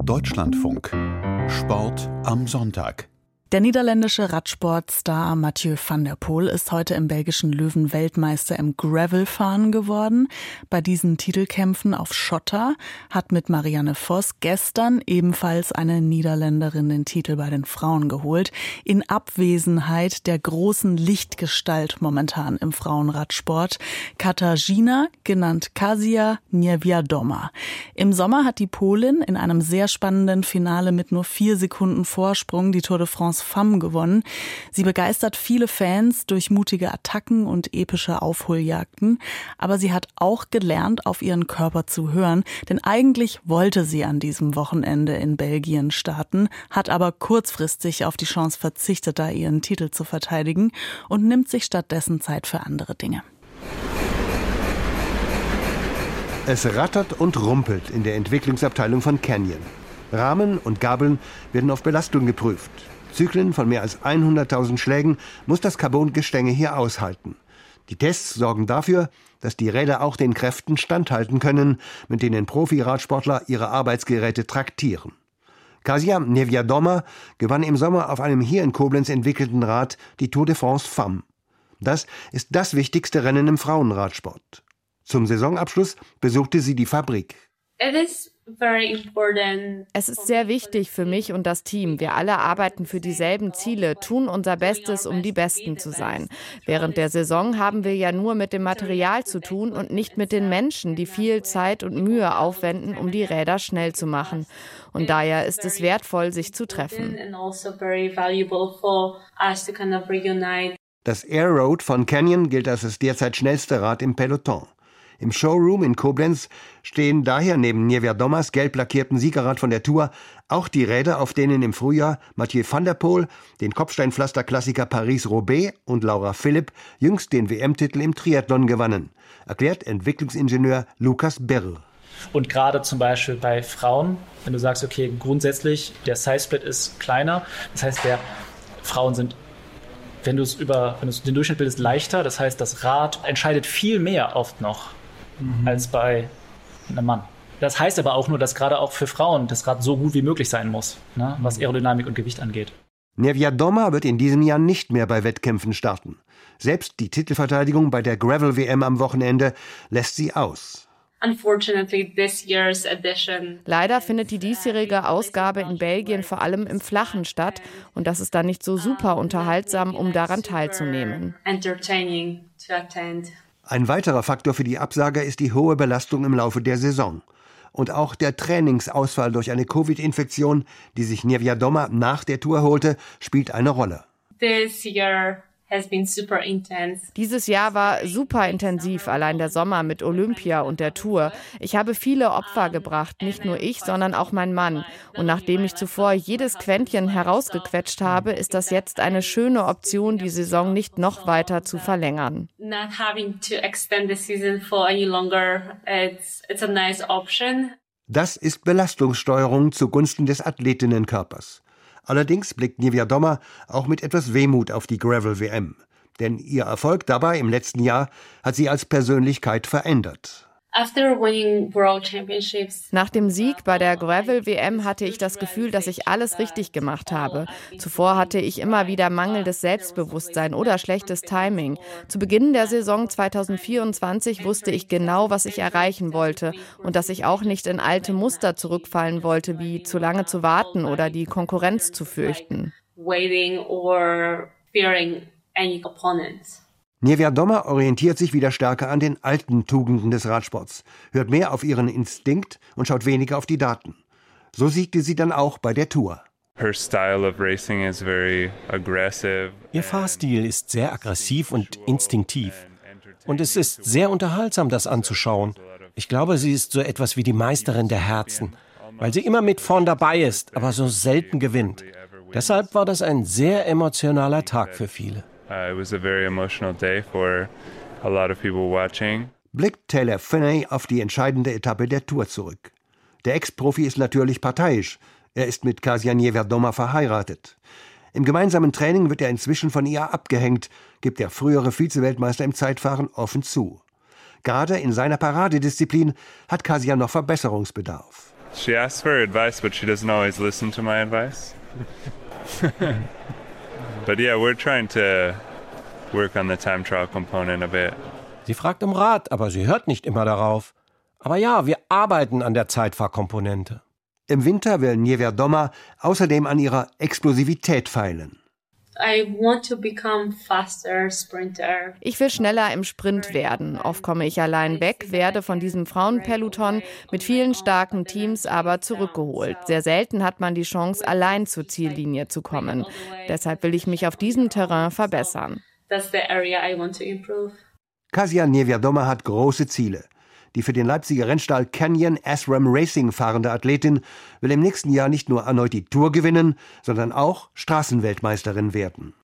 Deutschlandfunk. Sport am Sonntag. Der niederländische Radsportstar Mathieu van der Poel ist heute im belgischen Löwen Weltmeister im Gravelfahren geworden. Bei diesen Titelkämpfen auf Schotter hat mit Marianne Vos gestern ebenfalls eine Niederländerin den Titel bei den Frauen geholt. In Abwesenheit der großen Lichtgestalt momentan im Frauenradsport, Katarzyna, genannt Kasia Niewiadoma. Im Sommer hat die Polin in einem sehr spannenden Finale mit nur 4 Sekunden Vorsprung die Tour de France Femme gewonnen. Sie begeistert viele Fans durch mutige Attacken und epische Aufholjagden. Aber sie hat auch gelernt, auf ihren Körper zu hören. Denn eigentlich wollte sie an diesem Wochenende in Belgien starten, hat aber kurzfristig auf die Chance verzichtet, da ihren Titel zu verteidigen und nimmt sich stattdessen Zeit für andere Dinge. Es rattert und rumpelt in der Entwicklungsabteilung von Canyon. Rahmen und Gabeln werden auf Belastung geprüft. Zyklen von mehr als 100.000 Schlägen muss das Carbon-Gestänge hier aushalten. Die Tests sorgen dafür, dass die Räder auch den Kräften standhalten können, mit denen Profi-Radsportler ihre Arbeitsgeräte traktieren. Kasia Niewiadoma gewann im Sommer auf einem hier in Koblenz entwickelten Rad die Tour de France Femme. Das ist das wichtigste Rennen im Frauenradsport. Zum Saisonabschluss besuchte sie die Fabrik. Es ist sehr wichtig für mich und das Team. Wir alle arbeiten für dieselben Ziele, tun unser Bestes, um die Besten zu sein. Während der Saison haben wir ja nur mit dem Material zu tun und nicht mit den Menschen, die viel Zeit und Mühe aufwenden, um die Räder schnell zu machen. Und daher ist es wertvoll, sich zu treffen. Das Air Road von Canyon gilt als das derzeit schnellste Rad im Peloton. Im Showroom in Koblenz stehen daher neben Niewiadomas gelb lackierten Siegerrad von der Tour auch die Räder, auf denen im Frühjahr Mathieu van der Poel den Kopfsteinpflaster-Klassiker Paris-Roubaix und Laura Philipp jüngst den WM-Titel im Triathlon gewannen, erklärt Entwicklungsingenieur Lukas Berl. Und gerade zum Beispiel bei Frauen, wenn du sagst, okay, grundsätzlich der Size-Split ist kleiner, das heißt, Frauen sind, wenn du den Durchschnitt bildest, leichter, das heißt, das Rad entscheidet viel mehr oft noch als bei einem Mann. Das heißt aber auch nur, dass gerade auch für Frauen das Rad so gut wie möglich sein muss, ne, was Aerodynamik und Gewicht angeht. Niewiadoma wird in diesem Jahr nicht mehr bei Wettkämpfen starten. Selbst die Titelverteidigung bei der Gravel-WM am Wochenende lässt sie aus. Leider findet die diesjährige Ausgabe in Belgien vor allem im Flachen statt und das ist dann nicht so super unterhaltsam, um daran teilzunehmen. Ein weiterer Faktor für die Absager ist die hohe Belastung im Laufe der Saison. Und auch der Trainingsausfall durch eine Covid-Infektion, die sich Niewiadoma nach der Tour holte, spielt eine Rolle. Dieses Jahr war super intensiv, allein der Sommer mit Olympia und der Tour. Ich habe viele Opfer gebracht, nicht nur ich, sondern auch mein Mann. Und nachdem ich zuvor jedes Quäntchen herausgequetscht habe, ist das jetzt eine schöne Option, die Saison nicht noch weiter zu verlängern. Das ist Belastungssteuerung zugunsten des Athletinnenkörpers. Allerdings blickt Niewiadoma auch mit etwas Wehmut auf die Gravel-WM. Denn ihr Erfolg dabei im letzten Jahr hat sie als Persönlichkeit verändert. Nach dem Sieg bei der Gravel-WM hatte ich das Gefühl, dass ich alles richtig gemacht habe. Zuvor hatte ich immer wieder mangelndes Selbstbewusstsein oder schlechtes Timing. Zu Beginn der Saison 2024 wusste ich genau, was ich erreichen wollte und dass ich auch nicht in alte Muster zurückfallen wollte, wie zu lange zu warten oder die Konkurrenz zu fürchten. Niewiadoma orientiert sich wieder stärker an den alten Tugenden des Radsports, hört mehr auf ihren Instinkt und schaut weniger auf die Daten. So siegte sie dann auch bei der Tour. Ihr Fahrstil ist sehr aggressiv und instinktiv. Und es ist sehr unterhaltsam, das anzuschauen. Ich glaube, sie ist so etwas wie die Meisterin der Herzen, weil sie immer mit vorn dabei ist, aber so selten gewinnt. Deshalb war das ein sehr emotionaler Tag für viele. It was a very emotional day for a lot of people watching. Blickt Taylor Phinney auf die entscheidende Etappe der Tour zurück. Der Ex-Profi ist natürlich parteiisch. Er ist mit Kasia Niewiadoma verheiratet. Im gemeinsamen Training wird er inzwischen von ihr abgehängt, gibt der frühere Vize-Weltmeister im Zeitfahren offen zu. Gerade in seiner Paradedisziplin hat Kasia noch Verbesserungsbedarf. She asks for advice, but she doesn't always listen to my advice. But yeah, we're trying to work on the time trial component a bit. Sie fragt um Rat, aber sie hört nicht immer darauf. Aber ja, wir arbeiten an der Zeitfahrkomponente. Im Winter will Niewiadoma außerdem an ihrer Explosivität feilen. Ich will schneller im Sprint werden. Oft komme ich allein weg, werde von diesem Frauenpeloton mit vielen starken Teams aber zurückgeholt. Sehr selten hat man die Chance, allein zur Ziellinie zu kommen. Deshalb will ich mich auf diesem Terrain verbessern. Kasia Niewiadoma hat große Ziele. Die für den Leipziger Rennstall Canyon SRAM Racing fahrende Athletin will im nächsten Jahr nicht nur erneut die Tour gewinnen, sondern auch Straßenweltmeisterin werden.